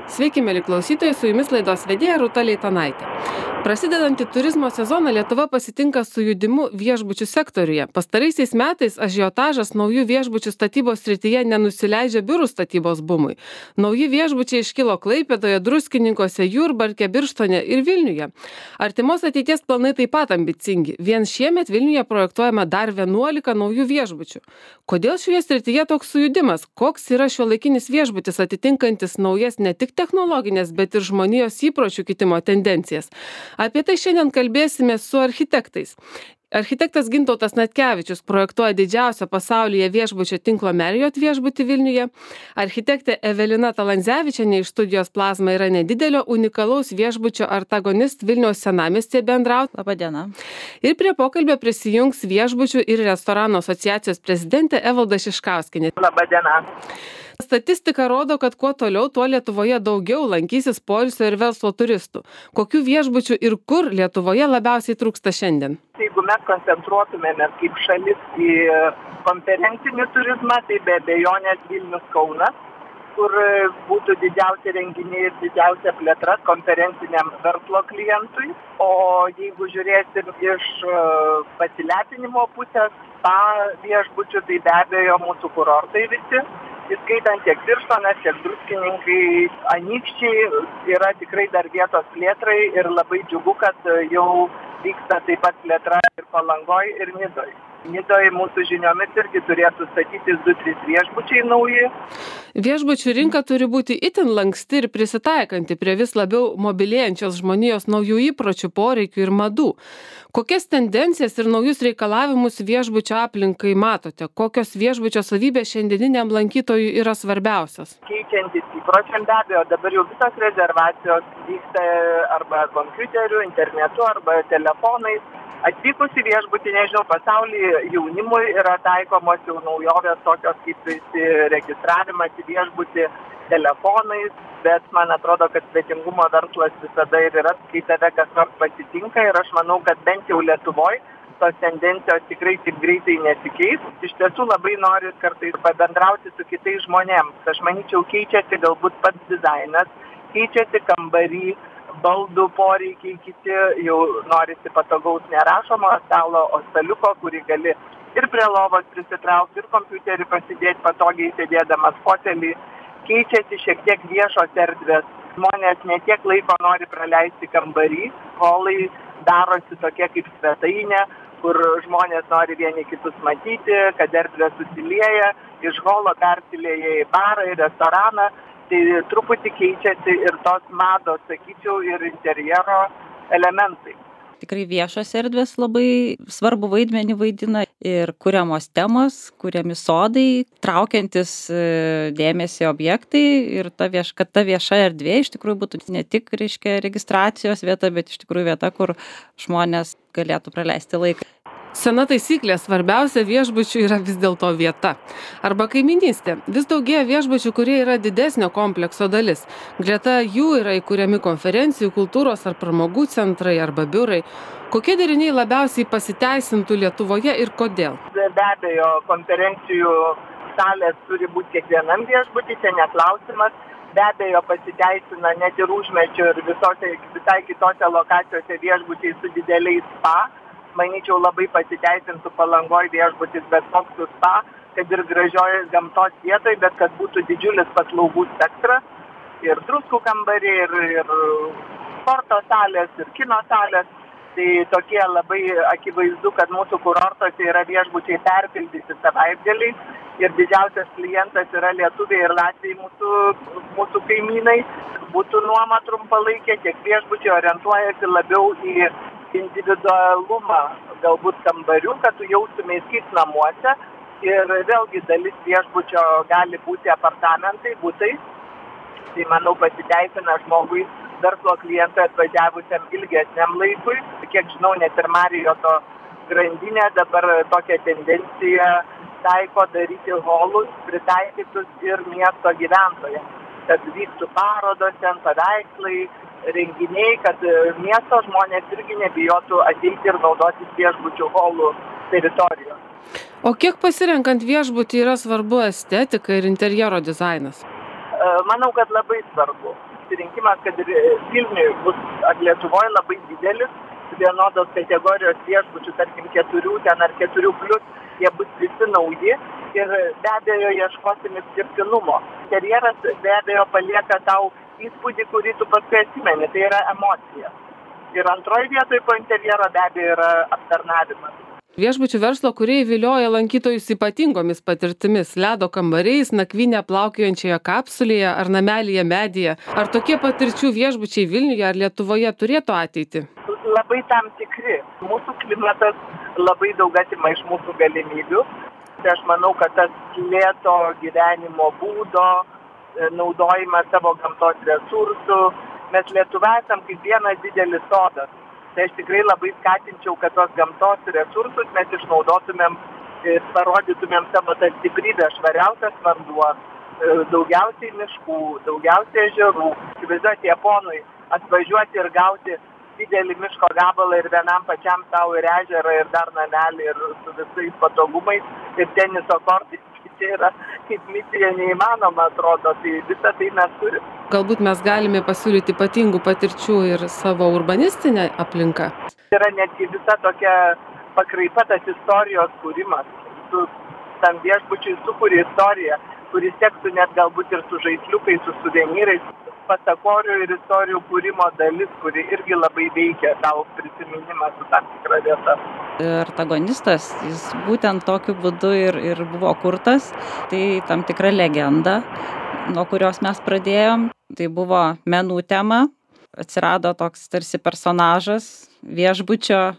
Sveiki, mėly klausytojai, su jumis laidos vedėja Rūta Leitonaitė. Prasidedantį turizmo sezoną Lietuva pasitinka sujudimu viešbučių sektoriuje. Pastaraisiais metais ažiotažas naujų viešbučių statybos srityje nenusileidžia biurų statybos bumui. Nauji viešbučiai iškilo Klaipėdoje, Druskininkuose, Jurbarke, Birštone ir Vilniuje. Artimos ateities planai taip pat ambicingi. Vien šiemet Vilniuje projektuojama dar 11 naujų viešbučių. Kodėl šioje srityje toks sujudimas? Koks yra šiuolaikinis viešbutis atitinkantis naujas ne tik technologinės, bet ir žmonijos įpročių kitimo tendencijas? Apie tai šiandien kalbėsime su architektais. Architektas Gintautas Natkevičius projektuoja didžiausią pasaulyje viešbučio tinklo Marriott viešbutį Vilniuje. Architektė Evelina Talandzevičienė iš studijos Plazma yra nedidelio unikalaus viešbučio Artagonist Vilniaus senamiestyje bendrauti. Labą dieną. Ir prie pokalbio prisijungs viešbučių ir restoranų asociacijos prezidentė Evalda Šiškauskienė. Labą dieną. Statistika rodo, kad kuo toliau, tuo Lietuvoje daugiau lankysis poilsio ir verslo turistų. Kokių viešbučių ir kur Lietuvoje labiausiai trūksta šiandien? Jeigu mes koncentruotumėmės kaip šalis į konferencinį turizmą, tai be abejonės Vilnius, Kaunas, kur būtų didžiausia renginiai ir didžiausia plėtra konferenciniam verslo klientui. O jeigu žiūrėsim iš pasilepinimo pusės, tą viešbučių, tai be abejo mūsų kurortai visi. Įskaitant tiek Birštonas, tiek Druskininkai, Anykščiai yra tikrai dar vietos plėtrai ir labai džiugu, kad jau vyksta taip pat plėtra ir Palangoj, ir Nidoj. Nidoj mūsų žiniomis irgi turėtų statytis 2-3 viešbučiai nauji. Viešbučių rinka turi būti itin lanksti ir prisitaikanti prie vis labiau mobilėjančios žmonijos naujų įpročių, poreikių ir madų. Kokias tendencijas ir naujus reikalavimus viešbučio aplinkai matote? Kokios viešbučio savybės šiandieniniam lankytojui yra svarbiausios? Keičiantis įpročiam be abejo, dabar jau visos rezervacijos vyksta arba kompiuteriu, internetu, arba telefonais. Atvykus į viešbutį, nežinau, pasaulyje jaunimui yra taikomos jau naujovės tokios kaip registravimas į viešbutį telefonais, bet man atrodo, kad svetingumo verslas visada ir yra, kai tave kas nors pasitinka ir aš manau, kad bent jau Lietuvoje tos tendencijos tikrai taip greitai nesikeis. Iš tiesų labai noriu kartais pabendrauti su kitais žmonėms. Aš manyčiau, keičiasi galbūt pats dizainas, keičiasi kambarį, baldų poreikiai, kiti jau norisi patogaus nerašomo stalo, o staliuko, kurį gali ir prie lovos prisitraukti, ir kompiuterį pasidėti patogiai sėdėdamas fotelį. Keičiasi šiek tiek viešos erdvės. Žmonės ne tiek laiko nori praleisti kambarį, holai darosi tokie kaip svetainė, kur žmonės nori vieni kitus matyti, kad erdvė susilieja, iš holo persilieja į barą, į restoraną. Tai truputį keičiasi ir tos mados, sakyčiau, ir interjero elementai. Tikrai viešos erdvės labai svarbu vaidmenį vaidina ir kuriamos temos, kuriami sodai, traukiantis dėmesį objektai ir kad ta vieša erdvė iš tikrųjų būtų ne tik, registracijos vieta, bet iš tikrųjų vieta, kur žmonės galėtų praleisti laiką. Sena taisyklė, svarbiausia viešbučių yra vis dėlto vieta. Arba kaiminystė. Vis daugėja viešbučių, kurie yra didesnio komplekso dalis. Greta jų yra įkuriami konferencijų, kultūros ar pramogų centrai arba biurai. Kokie deriniai labiausiai pasiteisintų Lietuvoje ir kodėl? Be abejo, konferencijų salės turi būti kiekvienam viešbutį, čia neklausimas. Be abejo, pasiteisina net ir užmiesčio ir visai kitose lokacijose viešbučiai su dideliais spa. Manyčiau, labai pasiteisintų Palangoj viešbutis, bet koks su spa, kad ir gražioje gamtos vietoje, bet kad būtų didžiulis paslaugų spektras. Ir druskų kambariai, ir sporto salės, ir kino salės. Tai tokie labai akivaizdu, kad mūsų kurortuose yra viešbučiai perpildyti savaitgaliais. Ir didžiausias klientas yra lietuviai ir latviai mūsų kaimynai. Būtų nuoma trumpalaikė, tiek viešbučiai orientuojasi labiau į individualumą, galbūt kambarių, kad tu jaustumės kaip namuose. Ir vėlgi dalis viešbučio gali būti apartamentai, butai. Tai manau pasiteisina žmogui, verslo klientui atvažiavusiam ilgesniam laikui. Kiek žinau, net ir Marrioto grandinė dabar tokią tendenciją taiko daryti holus pritaikytus ir miesto gyventojams. Kad vyktų parodos, ten paveikslai, renginiai, kad miesto žmonės irgi nebijotų ateiti ir naudotis viešbučių holų teritorijos. O kiek pasirenkant viešbutį yra svarbu estetika ir interjero dizainas? Manau, kad labai svarbu. pasirinkimas, kad ir Vilniui bus ar Lietuvoje labai didelis, vienodos kategorijos viešbučių, tarkim 4 ten ar 4+, jie bus visi nauji ir be abejo ieškosim išskirtinumo. Interjeras be abejo palieka tau įspūdį, kurį tu paskui atsimeni, tai yra emocija. Ir antroji vietoje po interjero be abejo yra aptarnavimas. Viešbučių verslo kūrėjai vilioja lankytojus ypatingomis patirtimis - ledo kambariais, nakvynė plaukiojančioje kapsulėje ar namelyje medyje. Ar tokie patirčių viešbučiai Vilniuje ar Lietuvoje turėtų ateitį? Labai tam tikri. Mūsų klimatas labai daug atima iš mūsų galimybių. Tai aš manau, kad tas lėto gyvenimo būdo, naudojimas savo gamtos resursų. Mes Lietuva esam kaip vienas didelis sodas. Tai aš tikrai labai skatinčiau, kad tos gamtos resursus mes išnaudotumėm ir parodytumėm savo tą stiprybę, švariausias vanduo, daugiausiai miškų, daugiausiai ežerų. Įsivaizduoti Japonui atvažiuoti ir gauti didelį miško gabalą ir vienam pačiam savo ir ežerą ir dar namelį ir su visais patogumais ir teniso kortai. Tai yra kaip misija neįmanoma, atrodo, tai visą tai mes turime. Galbūt mes galime pasiūlyti ypatingų patirčių ir savo urbanistinę aplinką. Yra netgi visa tokia pakraipa tas istorijos kūrimas. Tu tam viešbučiui sukūri istoriją, kuris tektų net galbūt ir su žaisliukais, su suvenyrais, pasakorių ir istorijų kūrimo dalis, kuri irgi labai veikia tau prisiminimą su tam tikra vieta. Artagonistas, jis būtent tokiu būdu ir buvo kurtas. Tai tam tikra legenda, nuo kurios mes pradėjom. Tai buvo menų tema. Atsirado toks tarsi personažas, viešbučio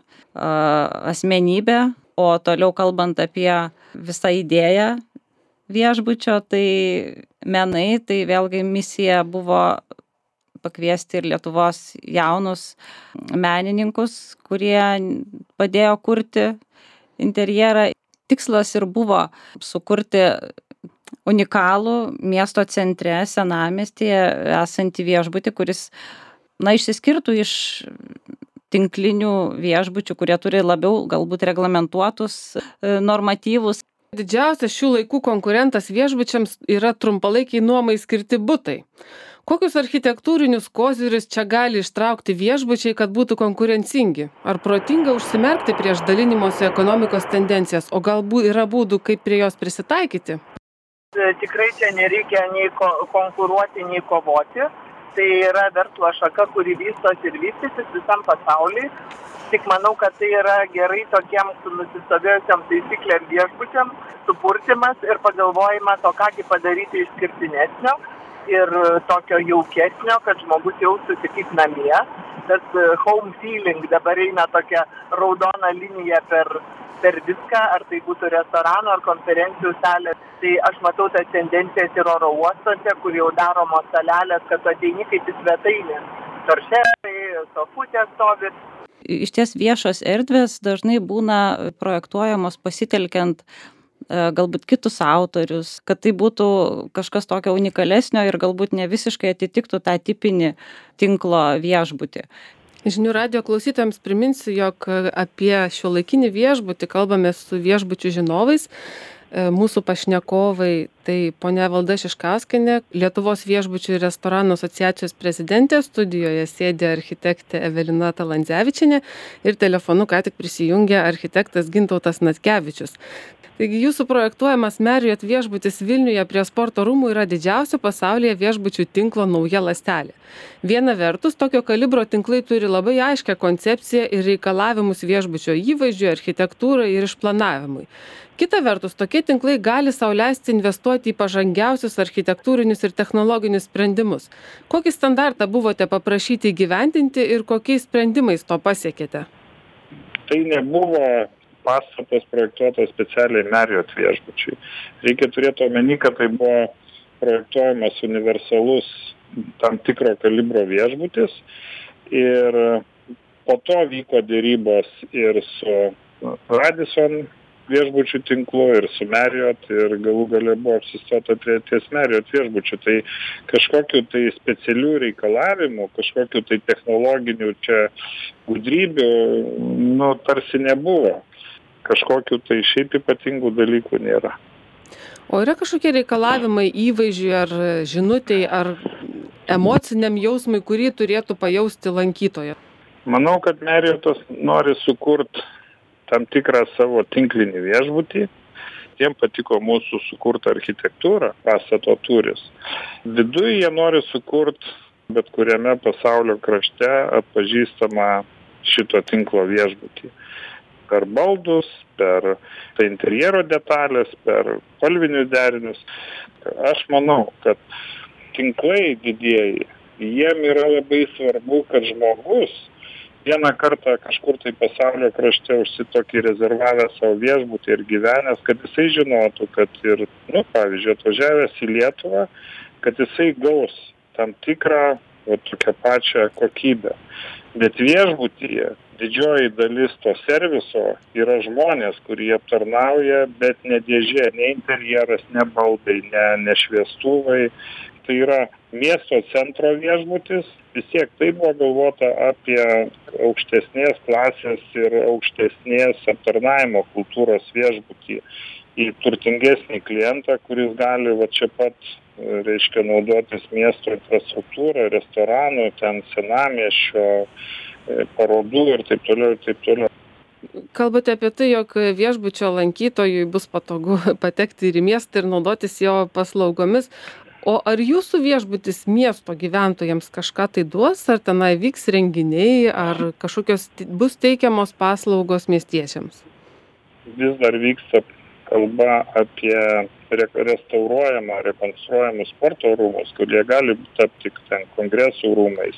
asmenybė. O toliau kalbant apie visą idėją viešbučio, tai menai, tai vėlgi misija buvo pakviesti ir Lietuvos jaunus menininkus, kurie padėjo kurti interjerą. Tikslas ir buvo sukurti unikalų miesto centre, senamiestyje esantį viešbutį, kuris išsiskirtų iš tinklinių viešbučių, kurie turi labiau galbūt reglamentuotus normatyvus. Didžiausias šių laikų konkurentas viešbučiams yra trumpalaikiai nuomai skirti butai. Kokius architektūrinius kozirius čia gali ištraukti viešbučiai, kad būtų konkurencingi? Ar protinga užsimerkti prieš dalinimosi ekonomikos tendencijas, o galbūt yra būdų, kaip prie jos prisitaikyti? Tikrai čia nereikia nei konkuruoti, nei kovoti. Tai yra verslo šaka, kuri vystosi ir vystysis visam pasauliui. Tik manau, kad tai yra gerai tokiems nusistovėjusiam taisyklėm viešbučiam supurtimas ir pagalvojimas, o kągi padaryti išskirtinesnio ir tokio jaukesnio, kad žmogus jaustųsi kaip namie. Tas home feeling dabar eina tokia raudona linija per viską, ar tai būtų restorano ar konferencijų salės. Tai aš matau tas tendencijas ir oro uostuose, kur jau daromos salelės, kad ateini kaip į svetainę. Toršerai, sofutės stovi. Išties viešos erdvės dažnai būna projektuojamos pasitelkiant galbūt kitus autorius, kad tai būtų kažkas tokio unikalesnio ir galbūt ne visiškai atitiktų tą tipinį tinklo viešbutį. Žinių radijo klausytojams priminsiu, jog apie šiuolaikinį viešbutį kalbame su viešbučių žinovais. Mūsų pašnekovai tai ponia Valda Šiškauskienė, Lietuvos viešbučių ir restoranų asociacijos prezidentė, studijoje sėdi architektė Evelina Talandzevičienė ir telefonu ką tik prisijungė architektas Gintautas Natkevičius. Taigi jūsų projektuojamas Marriott viešbutis Vilniuje prie sporto rūmų yra didžiausio pasaulyje viešbučių tinklo nauja ląstelė. Viena vertus, tokio kalibro tinklai turi labai aiškią koncepciją ir reikalavimus viešbučio įvaizdžiui, architektūrai ir išplanavimui. Kita vertus, tokie tinklai gali sau leisti investuoti į pažangiausius architektūrinius ir technologinius sprendimus. Kokį standartą buvote paprašyti įgyvendinti ir kokiais sprendimais to pasiekėte? Tai nebuvo pastatas projektuotas specialiai Marriott viešbučiui. Reikia turėti omeny, kad tai buvo projektuojamas universalus tam tikro kalibro viešbutis ir po to vyko dėrybos ir su Radisson viešbučių tinklu ir su Marriott ir galų gale buvo apsistota ties Marriott viešbučiu. Tai kažkokiu tai specialių reikalavimų, kažkokiu tai technologinių čia gudrybių, tarsi nebuvo. Kažkokiu tai šiaip ypatingų dalykų nėra. O yra kažkokie reikalavimai įvaizdžiui ar žinutei, ar emociniam jausmui, kurį turėtų pajausti lankytojas? Manau, kad Marriotas nori sukurti tam tikrą savo tinklinį viešbutį. Jiem patiko mūsų sukurta architektūra, pastato turis. Viduje jie nori sukurti bet kuriame pasaulio krašte atpažįstamą šito tinklo viešbutį. Per baldus, per interjero detalės, per spalvinius derinius. Aš manau, kad tinklai didieji, jiem yra labai svarbu, kad žmogus vieną kartą kažkur tai pasaulio krašte užsitokį rezervavę savo viešbutį ir gyvenęs, kad jisai žinotų, kad ir, pavyzdžiui, atvažiavęs į Lietuvą, kad jisai gaus tam tikrą tokią pačią kokybę. Bet viešbutyje didžioji dalis to serviso yra žmonės, kurie aptarnauja, bet ne dėžė, ne interjeras, ne baldai, ne šviestuvai. Tai yra miesto centro viešbutis, vis tiek tai buvo galvota apie aukštesnės klasės ir aukštesnės aptarnavimo kultūros viešbutį į turtingesnį klientą, kuris gali čia pat, naudotis miesto infrastruktūrą, restoranų, ten senamiesčio, parodų ir taip toliau, ir taip toliau. Kalbate apie tai, jog viešbučio lankytojui bus patogu patekti ir į miestą ir naudotis jo paslaugomis. O ar jūsų viešbutis miesto gyventojams kažką tai duos, ar tenai vyks renginiai, ar kažkokios bus teikiamos paslaugos miestiečiams? Vis dar vyksta kalba apie restauruojamą, rekonstruojamus sporto rūmus, kurie gali tapti ten kongresų rūmais.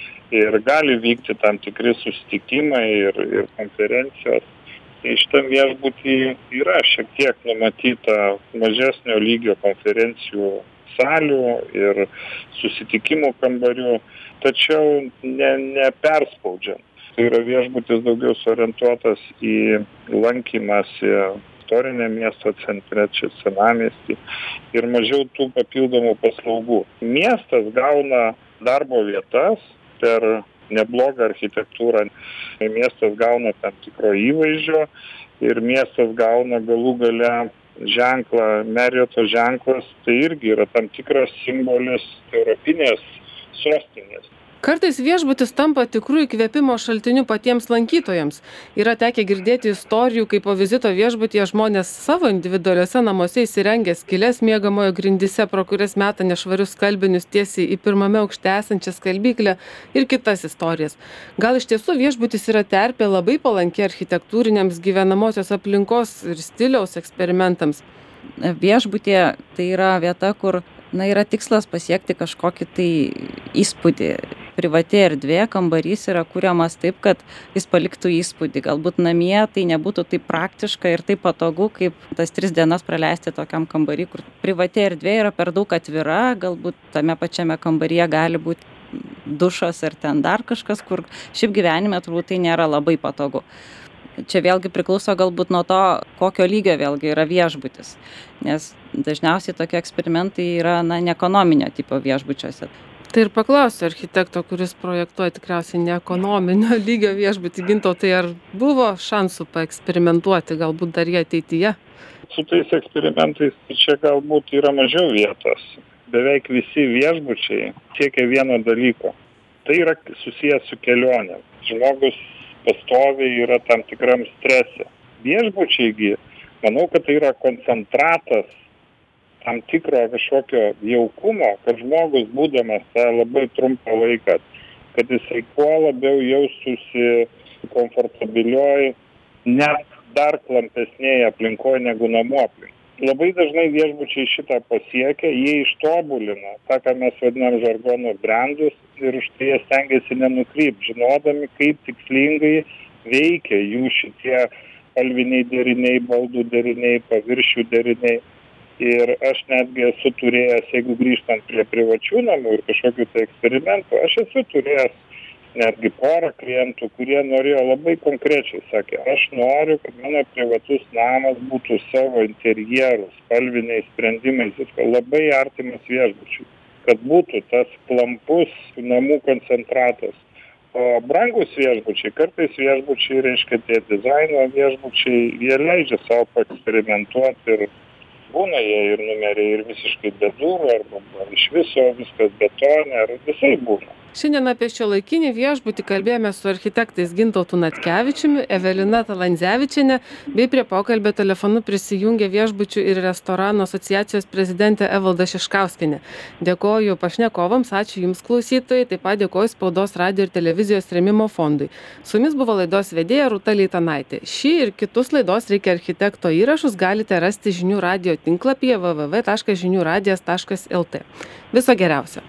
Ir gali vykti tam tikri susitikimai ir konferencijos. Šitam viešbutį yra šiek tiek numatyta mažesnio lygio konferencijų salių ir susitikimų kambarių, tačiau neperspaudžiant. Tai yra viešbutis daugiau suorientuotas į lankymąsi istorinė miesto centre, čia senamiestį, ir mažiau tų papildomų paslaugų. Miestas gauna darbo vietas per neblogą architektūrą. Miestas gauna tam tikro įvaizdžio ir miestas gauna galų gale ženklą, Marrioto ženklas, tai irgi yra tam tikras simbolis europinės sostinės. Kartais viešbutis tampa tikrų įkvėpimo šaltiniu patiems lankytojams. Yra tekę girdėti istorijų, kai po vizito viešbutyje žmonės savo individualiuose namuose įsirengė skyles miegamojo grindyse, pro kurias meta nešvarius skalbinius tiesiai į pirmame aukšte esančią skalbyklę ir kitas istorijas. Gal iš tiesų viešbutis yra terpė labai palanki architektūriniams gyvenamosios aplinkos ir stiliaus eksperimentams? Viešbutyje tai yra vieta, kur yra tikslas pasiekti kažkokį tai įspūdį. Privati erdvė, kambarys yra kuriamas taip, kad jis paliktų įspūdį. Galbūt namie tai nebūtų taip praktiška ir taip patogu, kaip tas 3 dienas praleisti tokiam kambarį, kur privati erdvė yra per daug atvira, galbūt tame pačiame kambaryje gali būti dušas ar ten dar kažkas, kur šiaip gyvenime turbūt tai nėra labai patogu. Čia vėlgi priklauso galbūt nuo to, kokio lygio vėlgi yra viešbutis, nes dažniausiai tokie eksperimentai yra neekonominio tipo viešbučiuose. Tai ir paklausiu architekto, kuris projektuoja tikriausiai neekonominio lygio viešbutį. Gintautai, ar buvo šansų paeksperimentuoti, galbūt dar jie ateityje? Su tais eksperimentais čia galbūt yra mažiau vietos. Beveik visi viešbučiai siekia vieno dalyko. Tai yra susijęs su kelionė. Žmogus pastoviai yra tam tikram strese. Viešbučiaigi, manau, kad tai yra koncentratas tam tikro kažkokio jaukumo, kad žmogus būdamas tą labai trumpą laiką, kad jisai kuo labiau jaustųsi komfortabilioj, net dar klampesnėje aplinkoje negu namų aplinkoje. Labai dažnai viešbučiai šitą pasiekia, jie ištobulina tą, ką mes vadinam žargonu brandus, ir už tai jie stengiasi nenukrypti, žinodami, kaip tikslingai veikia jų šitie spalviniai deriniai, baldų deriniai, paviršių deriniai. Ir aš netgi esu turėjęs, jeigu grįžtant prie privačių namų ir kažkokių tai eksperimentų, aš esu turėjęs netgi porą klientų, kurie norėjo labai konkrečiai, sakė, aš noriu, kad mano privatus namas būtų savo interjerų, spalviniais sprendimais, labai artimas viešbučiui, kad būtų tas klampus namų koncentratas. O brangus viešbučiai, kartais viešbučiai, reiškia tie dizaino viešbučiai, jie leidžia savo paeksperimentuoti ir būna jie ir numeriai ir visiškai be durų, arba iš viso viskas betone, ar visai būna. Šiandien apie šiuolaikinį viešbutį kalbėjome su architektais Gintautu Natkevičiumi, Evelina Talandzevičiene, bei prie pokalbio telefonu prisijungė Viešbučių ir restoranų asociacijos prezidentė Evalda Šiškauskienė. Dėkoju pašnekovams, ačiū Jums klausytojai, taip pat dėkoju Spaudos radijo ir televizijos rėmimo fondui. Su Jumis buvo laidos vedėja Rūta Leitanaitė. Šį ir kitus laidos Reikia architekto įrašus galite rasti žinių radijo tinklapyje www.žiniuradijas.lt. Viso geriausio.